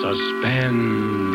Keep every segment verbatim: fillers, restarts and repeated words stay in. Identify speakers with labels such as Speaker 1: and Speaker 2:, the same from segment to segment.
Speaker 1: Suspense.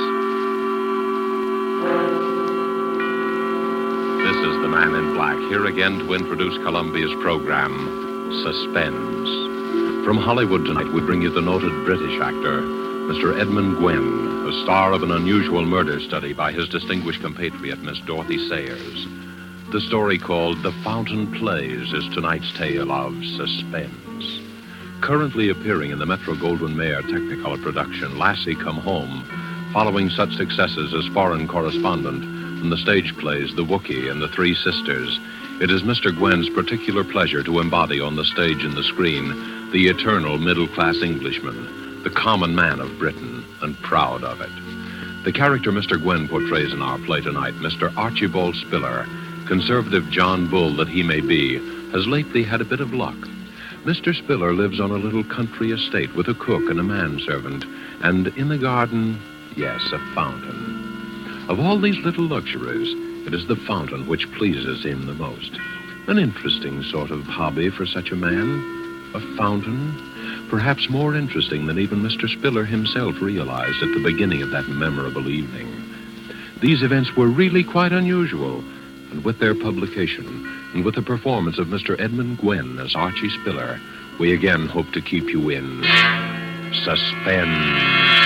Speaker 1: This is the Man in Black, here again to introduce Columbia's program, Suspense. From Hollywood tonight, we bring you the noted British actor, Mister Edmund Gwenn, the star of an unusual murder study by his distinguished compatriot, Miss Dorothy Sayers. The story called The Fountain Plays is tonight's tale of suspense. Currently appearing in the Metro-Goldwyn-Mayer Technicolor production, Lassie Come Home, following such successes as Foreign Correspondent and the stage plays The Wookiee and The Three Sisters, it is Mister Gwenn's particular pleasure to embody on the stage and the screen the eternal middle-class Englishman, the common man of Britain, and proud of it. The character Mister Gwenn portrays in our play tonight, Mister Archibald Spiller, conservative John Bull that he may be, has lately had a bit of luck. Mister Spiller lives on a little country estate with a cook and a manservant, and in the garden, yes, a fountain. Of all these little luxuries, it is the fountain which pleases him the most. An interesting sort of hobby for such a man. A fountain, perhaps more interesting than even Mister Spiller himself realized at the beginning of that memorable evening. These events were really quite unusual, and with their publication, and with the performance of Mister Edmund Gwenn as Archie Spiller, we again hope to keep you in suspense.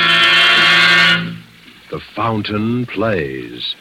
Speaker 1: The Fountain Plays.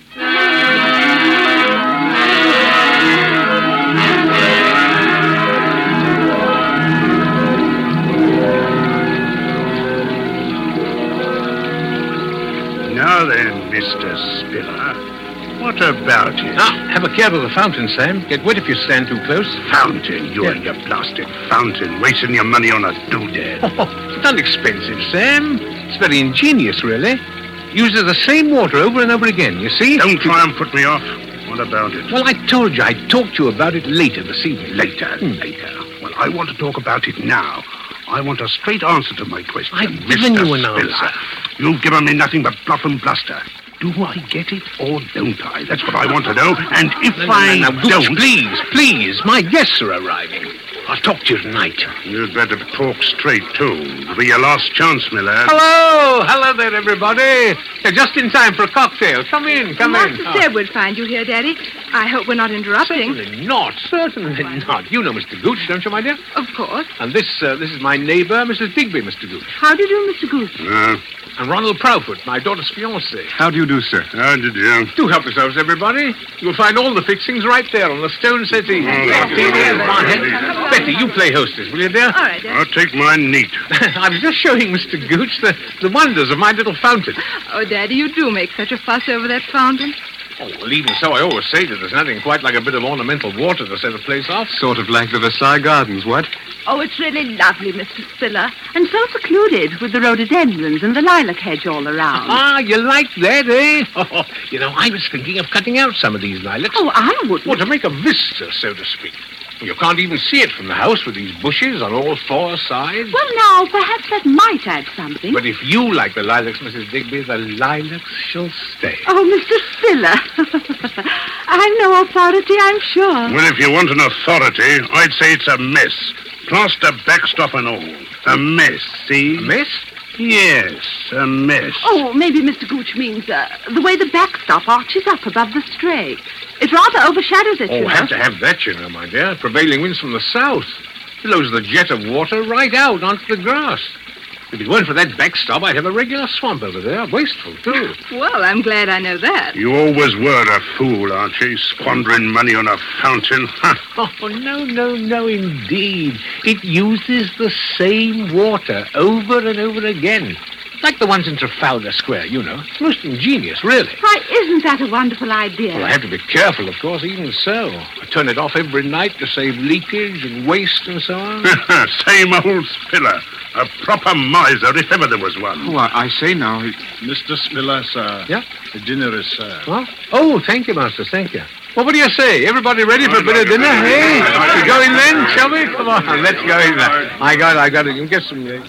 Speaker 2: Now then, Mister Spiller, what about it?
Speaker 3: Ah, have a care of the fountain, Sam. Get wet if you stand too close.
Speaker 2: Fountain? You
Speaker 3: Yeah.
Speaker 2: and your blasted fountain, wasting your money on a doodad.
Speaker 3: Oh, it's not expensive, Sam. It's very ingenious, really. Uses the same water over and over again, you see?
Speaker 2: Don't try and put me off. What about it?
Speaker 3: Well, I told you I'd talk to you about it later this evening.
Speaker 2: Later,
Speaker 3: Hmm.
Speaker 2: later. Well, I want to talk about it now. I want a straight answer to my question.
Speaker 3: I've given
Speaker 2: Mister
Speaker 3: you an
Speaker 2: Spiller.
Speaker 3: answer.
Speaker 2: You've given me nothing but bluff and bluster. Do I get it or don't I? That's what I want to know. And if
Speaker 3: No, no,
Speaker 2: I
Speaker 3: no, no, Gooch,
Speaker 2: don't...
Speaker 3: please, please. My guests are arriving. I'll talk to you tonight.
Speaker 2: You'd better talk straight, too. It'll be your last chance, my lad.
Speaker 3: Hello! Hello there, everybody. You're just in time for a cocktail. Come in, come
Speaker 4: Master
Speaker 3: in.
Speaker 4: said we'd find you here, Daddy. I hope we're not interrupting.
Speaker 3: Certainly not. Certainly not. You know Mister Gooch, don't you, my dear?
Speaker 4: Of course.
Speaker 3: And this uh, this is my neighbor, Missus Digby, Mister Gooch.
Speaker 4: How do you do, Mister Goose?
Speaker 2: Uh,
Speaker 3: And Ronald Proudfoot, my daughter's fiancé.
Speaker 5: How do you do, sir?
Speaker 2: how did you?
Speaker 3: Do help yourselves, everybody. You'll find all the fixings right there on the stone settee.
Speaker 2: Oh,
Speaker 3: Martinis,
Speaker 2: lovely.
Speaker 3: barhead. Betty, you play hostess, will you, dear?
Speaker 4: All right, Daddy.
Speaker 2: I'll take mine neat.
Speaker 3: I was just showing Mister Gooch the, the wonders of my little fountain.
Speaker 4: Oh, Daddy, you do make such a fuss over that fountain.
Speaker 3: Oh, well, even so, I always say that there's nothing quite like a bit of ornamental water to set a place off.
Speaker 5: Sort of like the Versailles Gardens, what?
Speaker 6: Oh, it's really lovely, Mister Spiller. And so secluded with the rhododendrons and the lilac hedge all around.
Speaker 3: Ah, you like that, eh? Oh, you know, I was thinking of cutting out some of these lilacs.
Speaker 6: Oh, I wouldn't.
Speaker 3: Well, to make a vista, so to speak. You can't even see it from the house with these bushes on all four sides.
Speaker 6: Well, now, perhaps that might add something.
Speaker 3: But if you like the lilacs, Missus Digby, the lilacs shall stay.
Speaker 6: Oh, Mister Spiller. I'm no authority, I'm sure.
Speaker 2: Well, if you want an authority, I'd say it's a mess. Plaster, backstop, and all. A mess, see?
Speaker 3: A mess?
Speaker 2: Yes, a mess.
Speaker 6: Oh, maybe Mister Gooch means uh, the way the backstop arches up above the stray. It rather overshadows it,
Speaker 3: Oh,
Speaker 6: you know.
Speaker 3: have to have that, you know, my dear. Prevailing winds from the south. Blows the jet of water right out onto the grass. If it weren't for that backstop, I'd have a regular swamp over there. Wasteful, too.
Speaker 4: Well, I'm glad I know that.
Speaker 2: You always were a fool, Archie, squandering money on a fountain.
Speaker 3: Oh, no, no, no, indeed. It uses the same water over and over again. Like the ones in Trafalgar Square, you know. It's most ingenious, really.
Speaker 6: Why, isn't that a wonderful idea?
Speaker 3: Well, I have to be careful, of course, even so. I turn it off every night to save leakage and waste and so on.
Speaker 2: Same old Spiller. A proper miser, if ever there was one.
Speaker 5: Oh, I, I say now, it-
Speaker 7: Mister Spiller, sir.
Speaker 3: Yeah?
Speaker 7: The dinner is served.
Speaker 3: What? Oh, thank you, Master, thank you. Well, what do you say? Everybody ready for a bit of dinner,
Speaker 2: I'd like
Speaker 3: hey?
Speaker 2: it.
Speaker 3: We go in then, shall we? Come on, let's go in there. I got it, I got it. You can get some... Uh...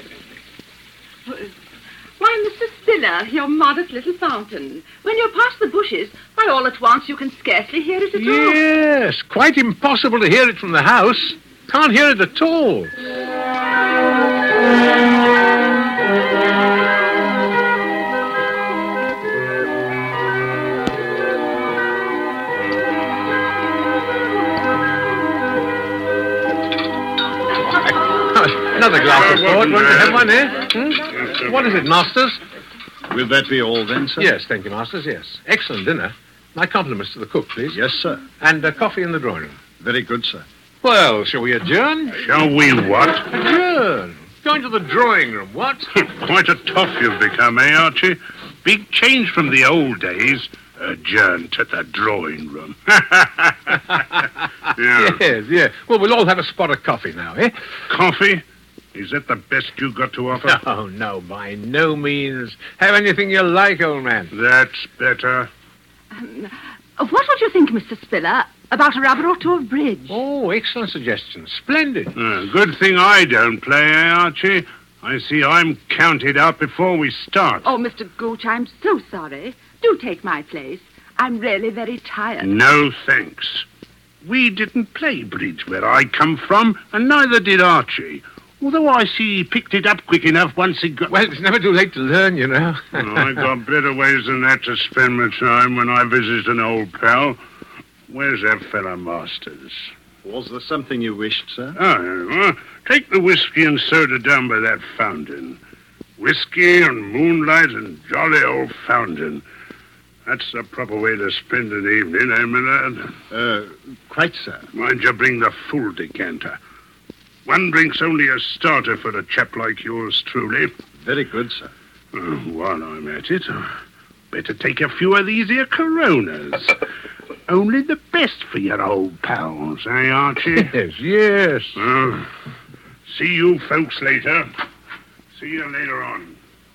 Speaker 6: Why, Mister Spiller, your modest little fountain. When you're past the bushes, why, all at once you can scarcely hear it at all.
Speaker 3: Yes, quite impossible to hear it from the house. Can't hear it at all. Another glass of
Speaker 2: Uh,
Speaker 3: port. Want to have one, eh?
Speaker 2: Yes,
Speaker 3: Hmm?
Speaker 2: sir.
Speaker 3: What is it, Masters?
Speaker 7: Will that be all then, sir?
Speaker 3: Yes, thank you, Masters, yes. Excellent dinner. My compliments to the cook, please.
Speaker 7: Yes, sir.
Speaker 3: And uh, coffee in the drawing room.
Speaker 7: Very good, sir.
Speaker 3: Well, shall we adjourn?
Speaker 2: Shall we what?
Speaker 3: Adjourn. Going to the drawing room, what?
Speaker 2: Quite a tough you've become, eh, Archie? Big change from the old days. Adjourn to the drawing room. Yeah.
Speaker 3: Yes, yes. Well, we'll all have a spot of coffee now, eh?
Speaker 2: Coffee? Is that the best you got to offer?
Speaker 3: Oh, no, by no means. Have anything you like, old man.
Speaker 2: That's better.
Speaker 6: What would you think, Mister Spiller, about a rubber or two of bridge?
Speaker 3: Oh, excellent suggestion. Splendid.
Speaker 2: Uh, good thing I don't play, eh, Archie? I see I'm counted out before we start.
Speaker 6: Oh, Mister Gooch, I'm so sorry. Do take my place. I'm really very tired.
Speaker 2: No thanks. We didn't play bridge where I come from, and neither did Archie. Although I see he picked it up quick enough once he got...
Speaker 3: Well, it's never too late to learn, you know.
Speaker 2: Oh, I got better ways than that to spend my time when I visit an old pal. Where's that fella Masters?
Speaker 7: Was there something you wished, sir?
Speaker 2: Oh, well, take the whiskey and soda down by that fountain. Whiskey and moonlight and jolly old fountain. That's the proper way to spend an evening, eh, Millard?
Speaker 7: Uh, quite, sir.
Speaker 2: Mind you bring the full decanter. One drink's only a starter for a chap like yours, truly.
Speaker 7: Very good, sir.
Speaker 2: Uh, while I'm at it, uh, better take a few of these here Coronas. Only the best for your old pals, eh, Archie?
Speaker 3: Yes, yes.
Speaker 2: Uh, see you folks later. See you later on.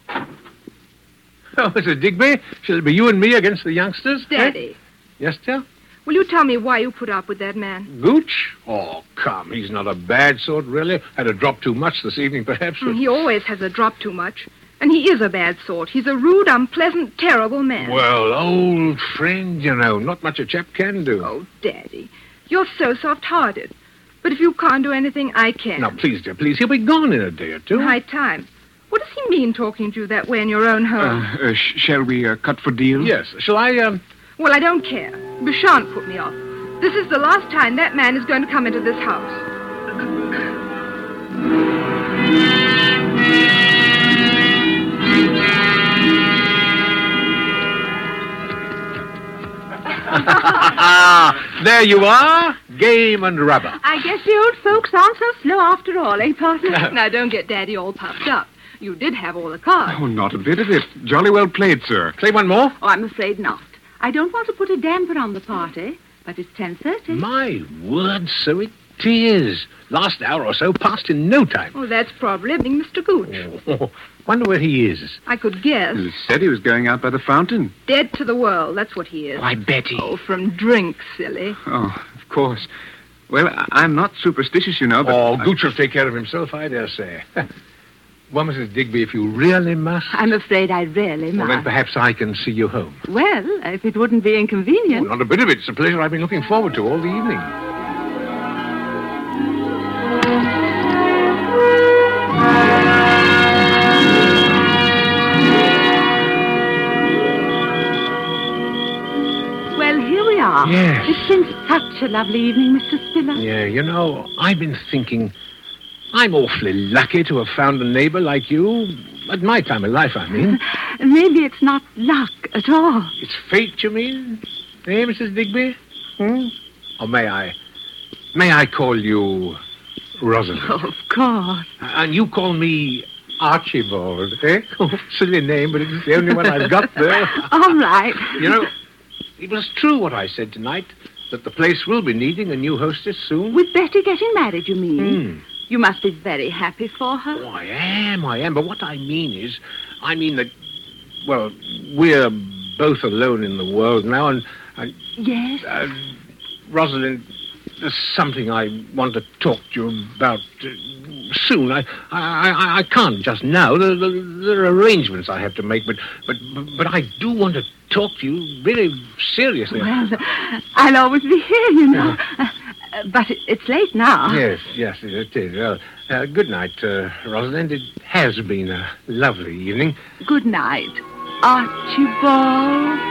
Speaker 3: Oh, Missus Digby, shall it be you and me against the youngsters? eh?
Speaker 4: Daddy,
Speaker 3: Yes, dear?
Speaker 4: will you tell me why you put up with that man?
Speaker 3: Gooch? Oh, come, he's not a bad sort, really. Had a drop too much this evening, perhaps.
Speaker 4: Hmm,
Speaker 3: but-
Speaker 4: He always has a drop too much. And he is a bad sort. He's a rude, unpleasant, terrible man.
Speaker 3: Well, old friend, you know, not much a chap can do.
Speaker 4: Oh, Daddy, you're so soft-hearted. But if you can't do anything, I can.
Speaker 3: Now, please, dear, please, he'll be gone in a day or two.
Speaker 4: High time. What does he mean talking to you that way in your own home?
Speaker 5: Uh, uh, sh- shall we uh, cut for deal?
Speaker 3: Yes, shall I, um...
Speaker 4: Well, I don't care. You shan't put me off. This is the last time that man is going to come into this house.
Speaker 3: There you are, game and rubber.
Speaker 6: I guess the old folks aren't so slow after all, eh, partner?
Speaker 4: Now, don't get Daddy all puffed up. You did have all the cards.
Speaker 5: Oh, not a bit of it. Jolly well played, sir.
Speaker 3: Play one more?
Speaker 6: Oh, I'm afraid not. I don't want to put a damper on the party, but it's ten thirty.
Speaker 3: My word, so it is. Last hour or so passed in no time.
Speaker 4: Oh, that's probably Mister Gooch.
Speaker 3: Oh, wonder where he is.
Speaker 4: I could guess.
Speaker 5: He said he was going out by the fountain.
Speaker 4: Dead to the world, that's what he is.
Speaker 3: Why, Betty.
Speaker 4: Oh, from drink, silly.
Speaker 5: Oh, of course. Well, I- I'm not superstitious, you know, but...
Speaker 3: Oh,
Speaker 5: I-
Speaker 3: Gooch will take care of himself, I dare say. Well, Missus Digby, if you really must...
Speaker 6: I'm afraid I really
Speaker 3: Well, then
Speaker 6: must.
Speaker 3: perhaps I can see you home.
Speaker 6: Well, if it wouldn't be
Speaker 3: Oh,
Speaker 6: inconvenient.
Speaker 3: not a bit of it. It's a pleasure I've been looking forward to all the evening.
Speaker 6: Well, here we are.
Speaker 3: Yes.
Speaker 6: It's been such a lovely evening, Mister Spiller.
Speaker 3: Yeah, you know, I've been thinking... I'm awfully lucky to have found a neighbor like you. At my time of life, I mean.
Speaker 6: Maybe it's not luck at all.
Speaker 3: It's fate, you mean? Eh, Missus Digby? Hmm? Or may I... May I call you Rosalind?
Speaker 6: Of course.
Speaker 3: And you call me Archibald, eh? Silly name, but it's the only one I've got there.
Speaker 6: All right.
Speaker 3: You know, it was true what I said tonight, that the place will be needing a new hostess soon.
Speaker 6: With Betty getting married, you mean?
Speaker 3: Hmm.
Speaker 6: You must be very happy for her.
Speaker 3: Oh, I am, I am. But what I mean is, I mean that, well, we're both alone in the world now, and, and
Speaker 6: Yes.
Speaker 3: uh, Rosalind, there's something I want to talk to you about uh, soon. I, I, I, I can't just now. There, there, there are arrangements I have to make, but, but, but I do want to talk to you very seriously.
Speaker 6: Well, I'll always be here, you know. Uh, but it- it's late now.
Speaker 3: Yes, yes, it is. Well, uh, good night, uh, Rosalind. It has been a lovely evening.
Speaker 6: Good night, Archibald.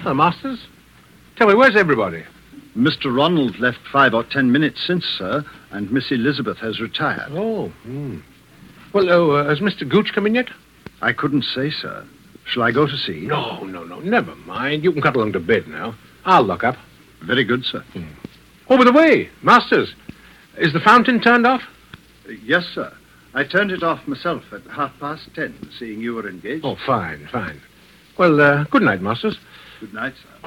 Speaker 3: Hello, Masters. Tell me, where's everybody?
Speaker 7: Mister Ronald left five or ten minutes since, sir, and Miss Elizabeth has retired.
Speaker 3: Oh, hmm. Well, oh, uh, has Mister Gooch come in yet?
Speaker 7: I couldn't say, sir. Shall I go to see?
Speaker 3: No, no, no, never mind. You can cut along to bed now. I'll lock up.
Speaker 7: Very good, sir.
Speaker 3: Hmm. Oh, by the way, Masters, is the fountain turned off?
Speaker 7: Uh, yes, sir. I turned it off myself at half past ten, seeing you were engaged.
Speaker 3: Oh, fine, fine. Well, uh, good night, Masters.
Speaker 7: Good night, sir.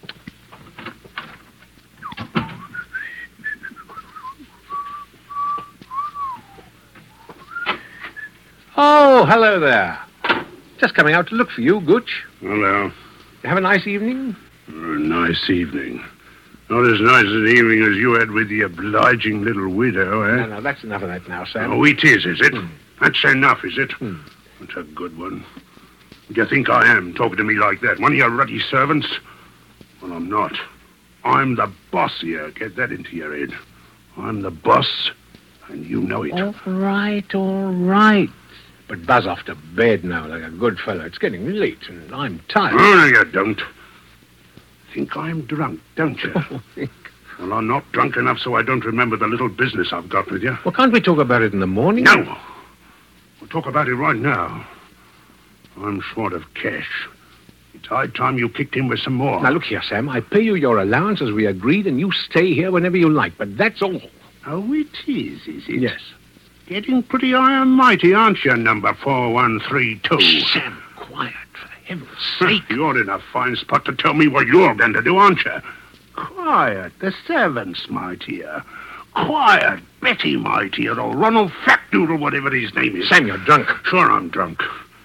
Speaker 3: Oh, hello there. Just coming out to look for you, Gooch.
Speaker 2: Hello.
Speaker 3: You have a nice evening?
Speaker 2: A nice evening. Not as nice an evening as you had with the obliging little widow, eh?
Speaker 3: No, no, that's enough of that now, Sam.
Speaker 2: Oh, it is, is it?
Speaker 3: Hmm.
Speaker 2: That's enough, is it?
Speaker 3: Hmm.
Speaker 2: That's a good one. Do you think I am, talking to me like that? One of your ruddy servants? Well, I'm not. I'm the boss here. Get that into your head. I'm the boss, and you know it.
Speaker 3: All right, all right. But buzz off to bed now like a good fellow. It's getting late, and I'm tired.
Speaker 2: Oh, no, you don't. Think I'm drunk, don't you? Well, I'm not drunk enough so I don't remember the little business I've got with you.
Speaker 3: Well, can't we talk about it in the morning?
Speaker 2: No. We'll talk about it right now. I'm short of cash. It's high time you kicked in with some more.
Speaker 3: Now, look here, Sam. I pay you your allowance as we agreed, and you stay here whenever you like. But that's all.
Speaker 2: Oh, it is, is it?
Speaker 3: Yes.
Speaker 2: Getting pretty high and mighty, aren't you, number four one three two?
Speaker 3: Sam, quiet, for heaven's sake.
Speaker 2: You're in a fine spot to tell me what you're going to do, aren't you? Quiet, the servants, my dear. Quiet, Betty, my dear, or Ronald Fatdoodle, whatever his name is.
Speaker 3: Sam, you're drunk.
Speaker 2: Sure I'm drunk.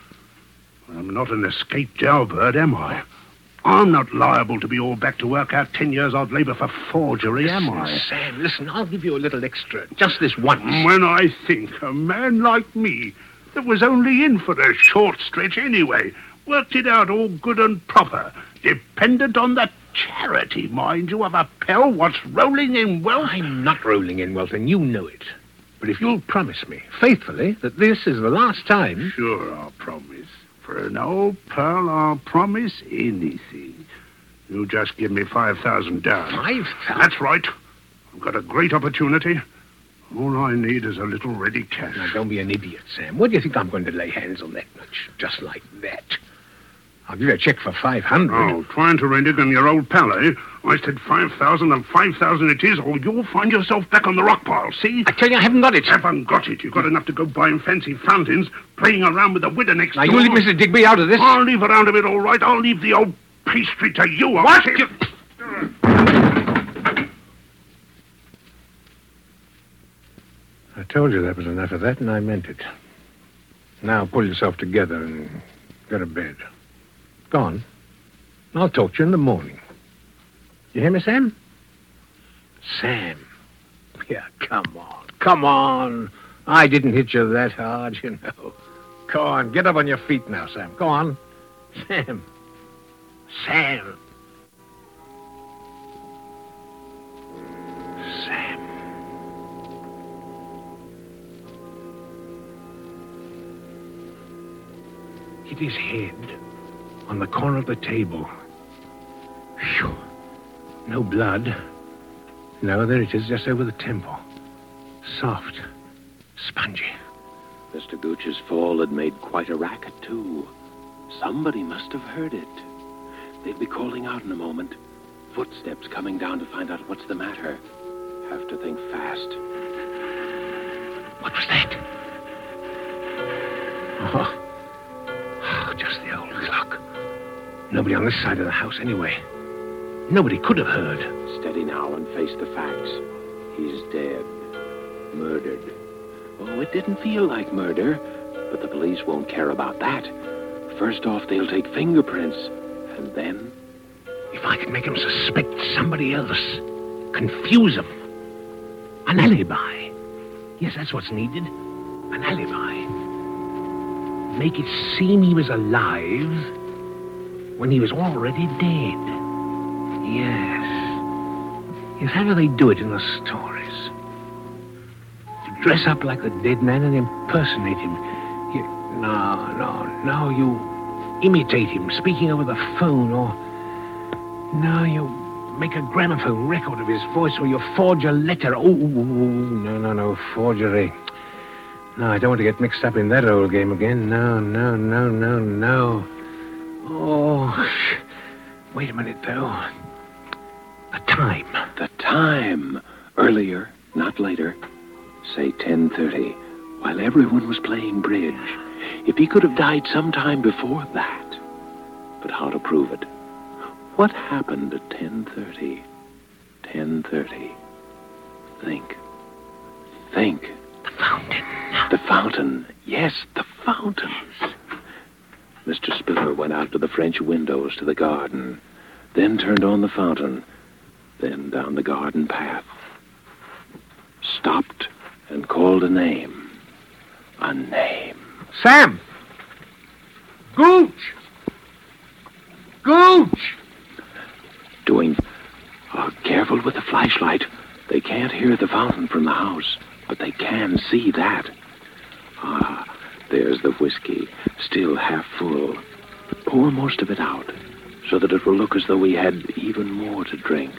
Speaker 2: I'm not an escaped jailbird, am I? I'm not liable to be all back to work out ten years odd labor for forgery, am I?
Speaker 3: Sam, listen, I'll give you a little extra. Just this once.
Speaker 2: When I think a man like me, that was only in for a short stretch anyway, worked it out all good and proper, dependent on the charity, mind you, of a pal what's rolling in wealth.
Speaker 3: I'm not rolling in wealth, and you know it. But if you'll promise me, faithfully, that this is the last time...
Speaker 2: Sure, I'll promise. For an old pal, I'll promise anything. You just give me five thousand down.
Speaker 3: Five thousand?
Speaker 2: That's right. I've got a great opportunity. All I need is a little ready cash.
Speaker 3: Now, don't be an idiot, Sam. What do you think I'm going to lay hands on that much? Just like that. I'll give you a check for five hundred.
Speaker 2: Oh, trying to rent it on your old pal, eh? I said five thousand and five thousand it is, or you'll find yourself back on the rock pile, see?
Speaker 3: I tell you, I haven't got it.
Speaker 2: Haven't got it. You've got enough to go buying fancy fountains, playing around with the widow next
Speaker 3: Now,
Speaker 2: door.
Speaker 3: you leave Mister Digby out of this.
Speaker 2: I'll leave around a bit, all right. I'll leave the old pastry to you.
Speaker 3: What?
Speaker 2: You...
Speaker 3: I told you that was enough of that, and I meant it. Now, pull yourself together and go to bed. Go on. I'll talk to you in the morning. You hear me, Sam? Sam. Yeah, come on. Come on. I didn't hit you that hard, you know. Go on. Get up on your feet now, Sam. Go on. Sam. Sam. Sam. Hit his head on the corner of the table. Phew. No blood. No, there it is, just over the temple. Soft. Spongy.
Speaker 1: Mister Gooch's fall had made quite a racket, too. Somebody must have heard it. They'll be calling out in a moment. Footsteps coming down to find out what's the matter. Have to think fast.
Speaker 3: What was that? Oh. Oh, just the old clock. Nobody on this side of the house, anyway. Nobody could have heard.
Speaker 1: Steady now and face the facts. He's dead. Murdered. Oh, it didn't feel like murder, but the police won't care about that. First off, they'll take fingerprints, and then...
Speaker 3: If I could make him suspect somebody else, confuse him. An alibi. Yes, that's what's needed. An alibi. Make it seem he was alive when he was already dead. Yes. Yes, how do they do it in the stories? To dress up like the dead man and impersonate him. You, no, no, no, you imitate him speaking over the phone or... No, you make a gramophone record of his voice or you forge a letter. Oh, no, no, no, forgery. No, I don't want to get mixed up in that old game again. No, no, no, no, no. Oh, wait a minute, though. The time.
Speaker 8: The time. Earlier, not later. Say ten thirty, while everyone was playing bridge. If he could have died sometime before that. But how to prove it? What happened at ten thirty? ten thirty. Think. Think.
Speaker 3: The fountain.
Speaker 8: The fountain. Yes, the fountain. Mister Spiller went out to the French windows to the garden, then turned on the fountain, then down the garden path. Stopped and called a name. A name.
Speaker 3: Sam! Gooch! Gooch!
Speaker 8: Doing... Oh, careful with the flashlight. They can't hear the fountain from the house, but they can see that. Ah, there's the whiskey, still half full. Pour most of it out, so that it will look as though we had even more to drink.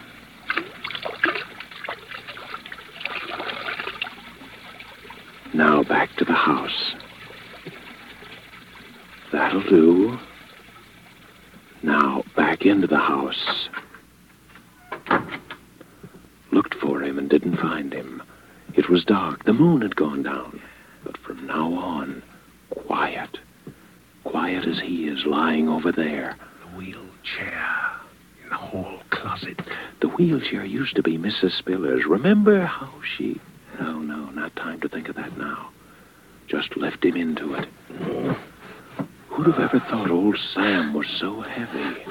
Speaker 8: Now back to the house. That'll do. Now back into the house. Looked for him and didn't find him. It was dark. The moon had gone down. But from now on, quiet. Quiet as he is lying over there.
Speaker 3: The wheelchair in the hall closet.
Speaker 8: The wheelchair used to be Missus Spiller's. Remember how she... No, no, not time to think of that now. Just left him into it. Who'd have ever thought old Sam was so heavy?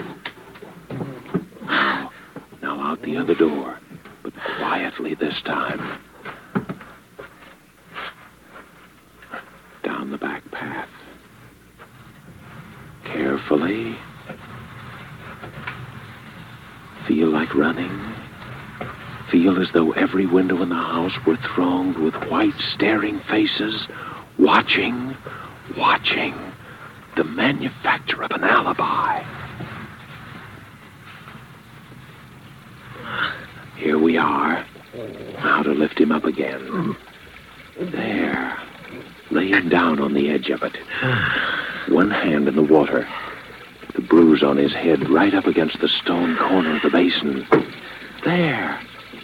Speaker 8: Now, now out the other door, but quietly this time. Down the back path. Carefully. Feel like running. Feel as though every window in the house were thronged with white, staring faces, watching, watching the manufacture of an alibi. Here we are. Now to lift him up again. There. Laying down on the edge of it. One hand in the water. The bruise on his head right up against the stone corner of the basin. There.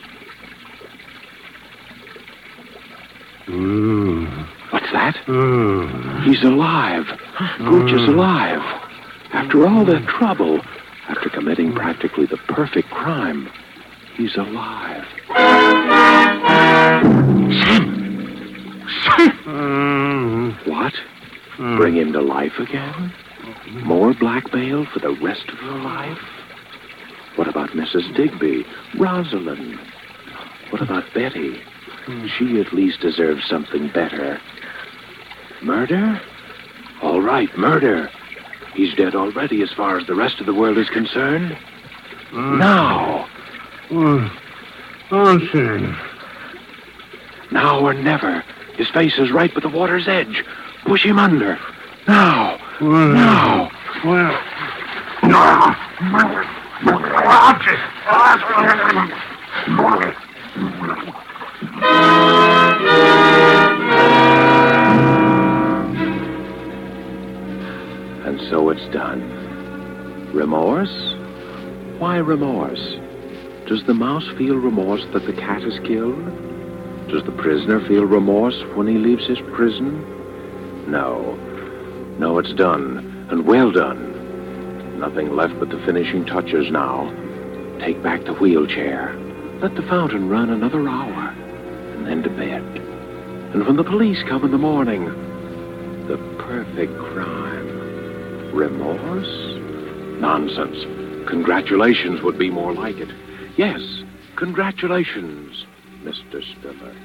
Speaker 2: Mm.
Speaker 8: What's that?
Speaker 2: Mm.
Speaker 8: He's alive. Gooch is alive. After all that trouble, after committing practically the perfect crime, he's alive.
Speaker 3: Sam! Sam!
Speaker 2: Mm.
Speaker 8: What?
Speaker 2: Mm.
Speaker 8: Bring him to life again? More blackmail for the rest of your life? What about Missus Digby? Rosalind? What about Betty? She at least deserves something better. Murder? All right, murder. He's dead already as far as the rest of the world is concerned.
Speaker 2: Mm.
Speaker 8: Now.
Speaker 2: Mm. Nonsense.
Speaker 8: Now or never. His face is right by the water's edge. Push him under. Now.
Speaker 2: Well,
Speaker 8: Now.
Speaker 2: Well.
Speaker 8: And so it's done. Remorse? Why remorse? Does the mouse feel remorse that the cat is killed? Does the prisoner feel remorse when he leaves his prison? No. No, it's done, and well done. Nothing left but the finishing touches now. Take back the wheelchair. Let the fountain run another hour, and then to bed. And when the police come in the morning, the perfect crime. Remorse? Nonsense. Congratulations would be more like it. Yes, congratulations, Mister Spiller.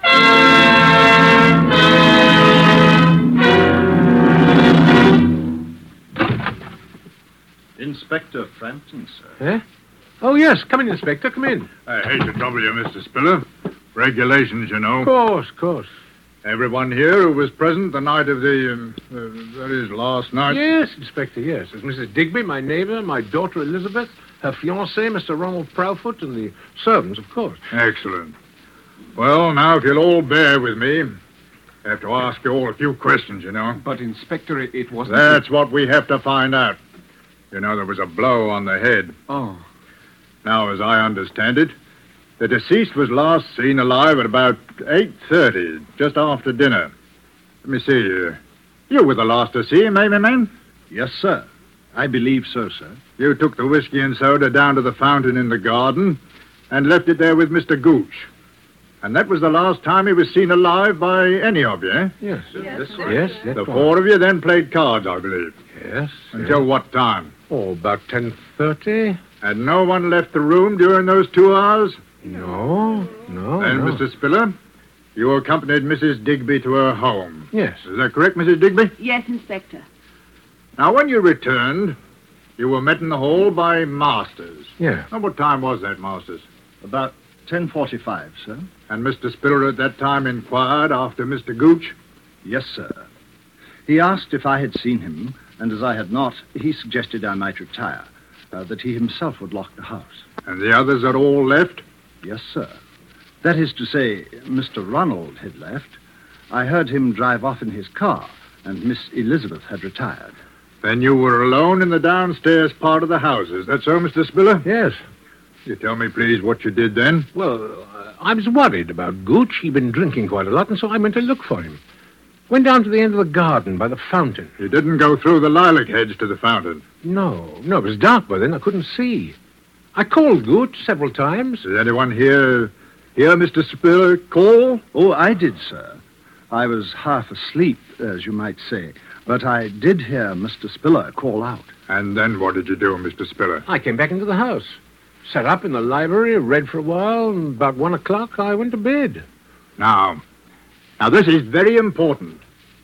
Speaker 7: Inspector Frampton, sir.
Speaker 3: Eh? Oh, yes. Come in, Inspector. Come in.
Speaker 2: I hate to trouble you, Mister Spiller. Regulations, you know.
Speaker 3: Of course, of course.
Speaker 2: Everyone here who was present the night of the, um, uh, that is, last night.
Speaker 3: Yes, Inspector, yes. There's Missus Digby, my neighbor, my daughter Elizabeth, her fiancé, Mister Ronald Proudfoot, and the servants, of course.
Speaker 9: Excellent. Well, now, if you'll all bear with me, I have to ask you all a few questions, you know.
Speaker 5: But, Inspector, it wasn't...
Speaker 9: That's what we have to find out. You know, there was a blow on the head.
Speaker 5: Oh.
Speaker 9: Now, as I understand it, the deceased was last seen alive at about eight thirty, just after dinner. Let me see. Uh, you were the last to see him, eh, my man?
Speaker 7: Yes, sir. I believe so, sir.
Speaker 9: You took the whiskey and soda down to the fountain in the garden and left it there with Mister Gooch. And that was the last time he was seen alive by any of you, eh?
Speaker 3: Yes.
Speaker 4: Yes,
Speaker 3: Yes, that
Speaker 9: The
Speaker 3: was.
Speaker 9: four of you then played cards, I believe.
Speaker 3: Yes.
Speaker 9: Until
Speaker 3: yes.
Speaker 9: what time?
Speaker 3: Oh, about ten thirty.
Speaker 9: And no one left the room during those two hours?
Speaker 3: No, no,
Speaker 9: Then,
Speaker 3: no.
Speaker 9: Mister Spiller, you accompanied Missus Digby to her home.
Speaker 3: Yes.
Speaker 9: Is that correct, Missus Digby?
Speaker 6: Yes, Inspector.
Speaker 9: Now, when you returned, you were met in the hall by Masters.
Speaker 3: Yeah.
Speaker 9: Now, what time was that, Masters?
Speaker 7: About ten forty-five, sir.
Speaker 9: And Mister Spiller at that time inquired after Mister Gooch?
Speaker 7: Yes, sir. He asked if I had seen him, and as I had not, he suggested I might retire, uh, that he himself would lock the house.
Speaker 9: And the others had all left?
Speaker 7: Yes, sir. That is to say, Mister Ronald had left. I heard him drive off in his car, and Miss Elizabeth had retired.
Speaker 9: Then you were alone in the downstairs part of the house. Is that so, Mister Spiller?
Speaker 3: Yes.
Speaker 9: You tell me, please, what you did then?
Speaker 3: Well, uh, I was worried about Gooch. He'd been drinking quite a lot, and so I went to look for him. Went down to the end of the garden by the fountain.
Speaker 9: You didn't go through the lilac hedge to the fountain.
Speaker 3: No, no, it was dark by then. I couldn't see. I called Gooch several times.
Speaker 9: Did anyone hear, hear Mister Spiller call?
Speaker 7: Oh, I did, sir. I was half asleep, as you might say. But I did hear Mister Spiller call out.
Speaker 9: And then what did you do, Mister Spiller?
Speaker 3: I came back into the house. Sat up in the library, read for a while, and about one o'clock I went to bed.
Speaker 9: Now, now this is very important.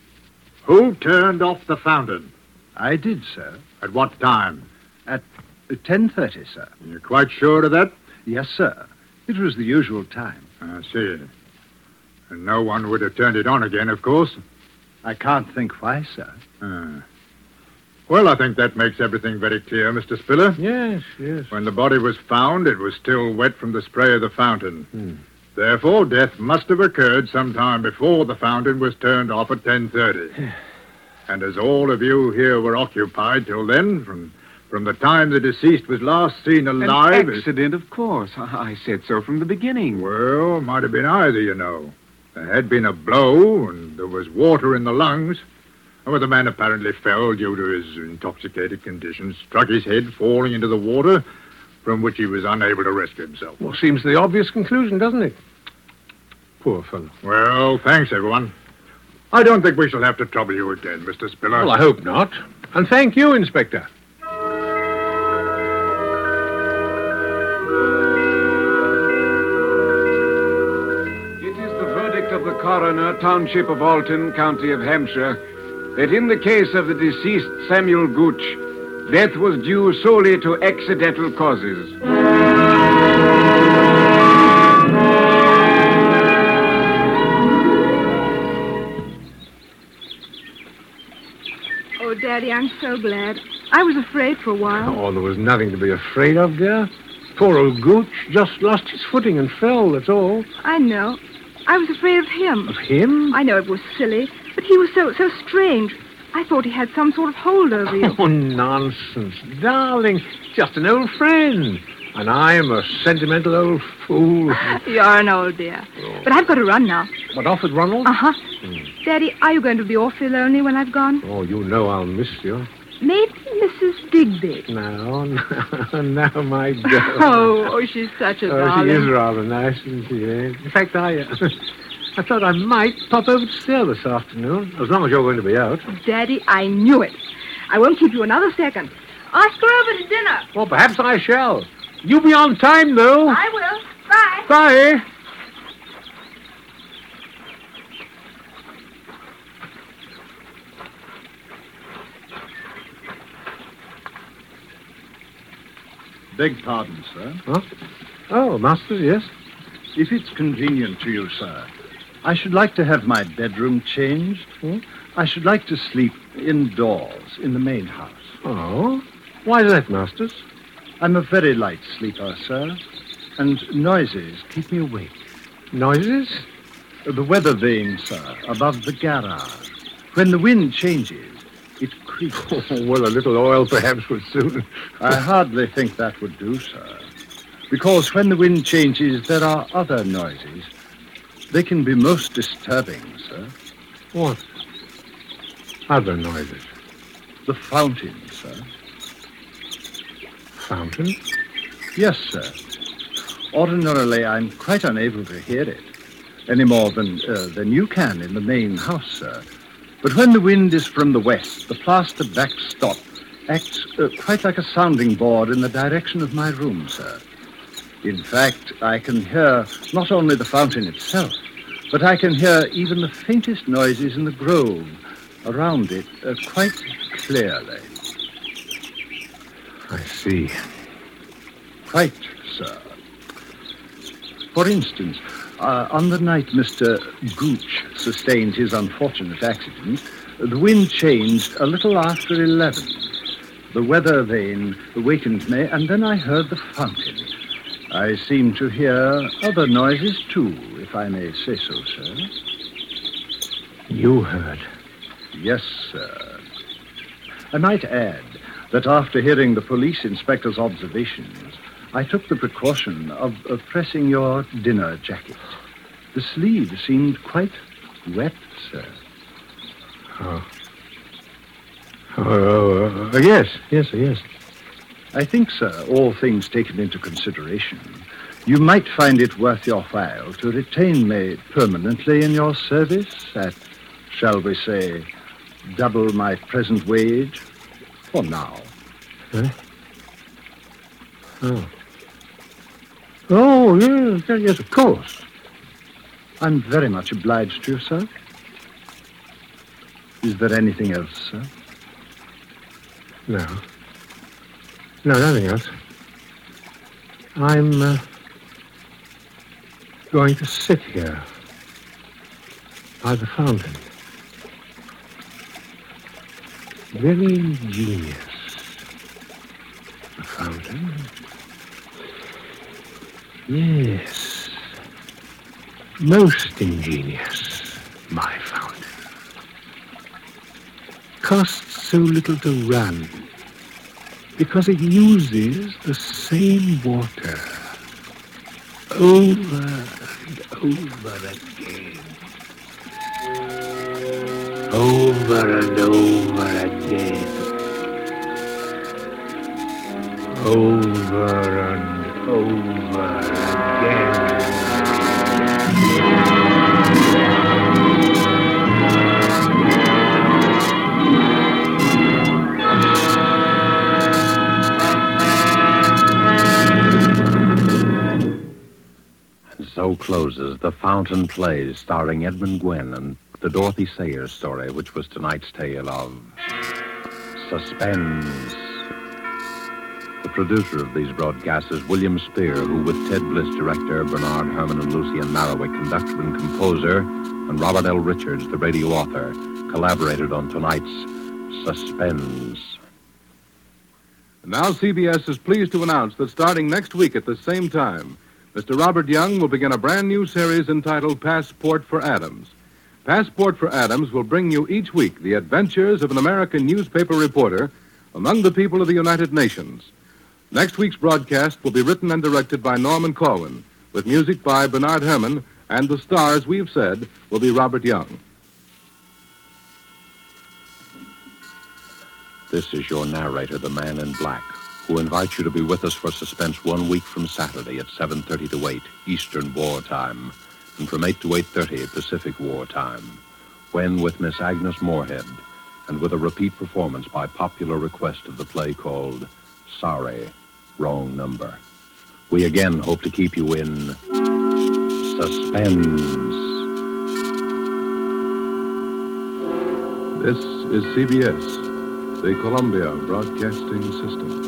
Speaker 9: Who turned off the fountain?
Speaker 7: I did, sir.
Speaker 9: At what time?
Speaker 7: At ten thirty, sir.
Speaker 9: You're quite sure of that?
Speaker 7: Yes, sir. It was the usual time.
Speaker 9: I see. And no one would have turned it on again, of course.
Speaker 7: I can't think why, sir.
Speaker 9: Ah. Well, I think that makes everything very clear, Mister Spiller.
Speaker 3: Yes, yes.
Speaker 9: When the body was found, it was still wet from the spray of the fountain.
Speaker 3: Hmm.
Speaker 9: Therefore, death must have occurred sometime before the fountain was turned off at ten thirty. And as all of you here were occupied till then, from from the time the deceased was last seen alive...
Speaker 5: An accident, of course. I, I said so from the beginning.
Speaker 9: Well, might have been either, you know. There had been a blow, and there was water in the lungs. Well, the man apparently fell due to his intoxicated condition, struck his head, falling into the water, from which he was unable to rescue himself.
Speaker 3: Well, seems the obvious conclusion, doesn't it? Poor fellow.
Speaker 9: Well, thanks, everyone. I don't think we shall have to trouble you again, Mister Spiller.
Speaker 3: Well, I hope not. And thank you, Inspector.
Speaker 5: It is the verdict of the coroner, Township of Alton, County of Hampshire, that in the case of the deceased Samuel Gooch, death was due solely to accidental causes.
Speaker 4: Oh, Daddy, I'm so glad. I was afraid for a while.
Speaker 3: Oh, there was nothing to be afraid of, dear. Poor old Gooch just lost his footing and fell, that's all.
Speaker 4: I know. I was afraid of him.
Speaker 3: Of him?
Speaker 4: I know it was silly, but he was so so strange. I thought he had some sort of hold over you.
Speaker 3: Oh, nonsense. Darling, just an old friend. And I'm a sentimental old fool.
Speaker 4: You're an old dear. But I've got to run now.
Speaker 3: What, off with Ronald?
Speaker 4: Uh-huh. Daddy, are you going to be awfully lonely when I've gone?
Speaker 3: Oh, you know I'll miss you.
Speaker 4: Maybe Missus Digby.
Speaker 3: No, no, no, my girl.
Speaker 4: Oh, oh, she's such a
Speaker 3: Oh,
Speaker 4: darling.
Speaker 3: she is rather nice, isn't she? eh? In fact, I, uh, I thought I might pop over to see her this afternoon, as long as you're going to be out.
Speaker 4: Daddy, I knew it. I won't keep you another second. Ask her over to dinner.
Speaker 3: Well, perhaps I shall. You be on time, though.
Speaker 4: I will. Bye.
Speaker 3: Bye.
Speaker 7: Beg pardon, sir.
Speaker 3: Huh? Oh, Masters, yes?
Speaker 7: If it's convenient to you, sir, I should like to have my bedroom changed.
Speaker 3: Hmm?
Speaker 7: I should like to sleep indoors in the main house.
Speaker 3: Oh, why is that, Masters?
Speaker 7: I'm a very light sleeper, sir, and noises keep me awake.
Speaker 3: Noises?
Speaker 7: The weather vane, sir, above the garage. When the wind changes, it creaks.
Speaker 3: Oh, well, a little oil perhaps would suit.
Speaker 7: I hardly think that would do, sir. Because when the wind changes, there are other noises. They can be most disturbing, sir.
Speaker 3: What? Other noises?
Speaker 7: The fountain, sir.
Speaker 3: Fountain?
Speaker 7: Yes, sir. Ordinarily, I'm quite unable to hear it, any more than, uh, than you can in the main house, sir. But when the wind is from the west, the plaster backstop acts uh, quite like a sounding board in the direction of my room, sir. In fact, I can hear not only the fountain itself, but I can hear even the faintest noises in the grove around it uh, quite clearly.
Speaker 3: I see.
Speaker 7: Quite, sir. For instance, uh, on the night Mister Gooch sustained his unfortunate accident, the wind changed a little after eleven. The weather vane awakened me, and then I heard the fountain. I seem to hear other noises, too, if I may say so, sir.
Speaker 3: You heard?
Speaker 7: Yes, sir. I might add that after hearing the police inspector's observations, I took the precaution of, of pressing your dinner jacket. The sleeve seemed quite wet, sir.
Speaker 3: Oh. Oh, oh, oh, yes, yes, yes.
Speaker 7: I think, sir, all things taken into consideration, you might find it worth your while to retain me permanently in your service at, shall we say, double my present wage for now.
Speaker 3: Huh? Oh. Oh, yes, yes, yes, of course.
Speaker 7: I'm very much obliged to you, sir. Is there anything else, sir?
Speaker 3: No. No, nothing else. I'm uh, going to sit here by the fountain. Very ingenious. The fountain. Yes. Most ingenious, my fountain. Costs so little to run because it uses the same water over and over again. Over and over again. Over and over again.
Speaker 1: So closes The Fountain Plays, starring Edmund Gwenn, and the Dorothy Sayers story, which was tonight's tale of suspense. The producer of these broadcasts is William Spear, who, with Ted Bliss, director, Bernard Herrmann and Lucien Marowik, conductor and composer, and Robert L. Richards, the radio author, collaborated on tonight's Suspense.
Speaker 10: And now C B S is pleased to announce that starting next week at the same time, Mister Robert Young will begin a brand new series entitled Passport for Adams. Passport for Adams will bring you each week the adventures of an American newspaper reporter among the people of the United Nations. Next week's broadcast will be written and directed by Norman Corwin, with music by Bernard Herrmann, and the stars, we've said, will be Robert Young.
Speaker 1: This is your narrator, the Man in Black, who invites you to be with us for Suspense one week from Saturday at seven thirty to eight Eastern War Time, and from eight to eight thirty Pacific War Time, when with Miss Agnes Moorehead, and with a repeat performance by popular request of the play called Sorry, Wrong Number. We again hope to keep you in suspense.
Speaker 10: This is C B S, the Columbia Broadcasting System.